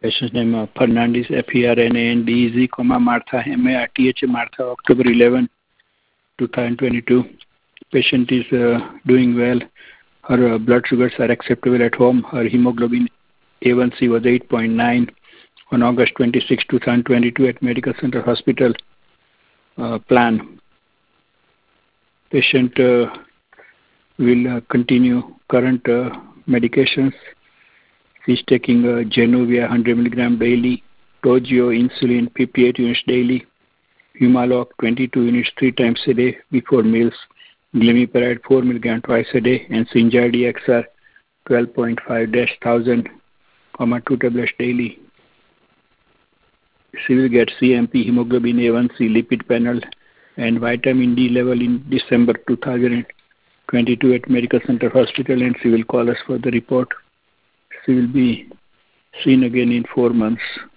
Patient's name Fernandez, Fernandez, Martha, Martha, Martha, October 11, 2022. Patient is doing well. Her blood sugars are acceptable at home. Her hemoglobin A1C was 8.9 on August 26, 2022 at Medical Center Hospital plan. Patient will continue current medications. She's taking Januvia 100 mg daily, Toujeo insulin 58 units daily, Humalog 22 units 3 times a day before meals, Glimepiride 4 mg twice a day, and Synjardy XR 12.5-1000, 2 tablets daily. She will get CMP, hemoglobin A1C, lipid panel, and vitamin D level in December 2022 at Medical Center Hospital, and she will call us for the report. She will be seen again in 4 months.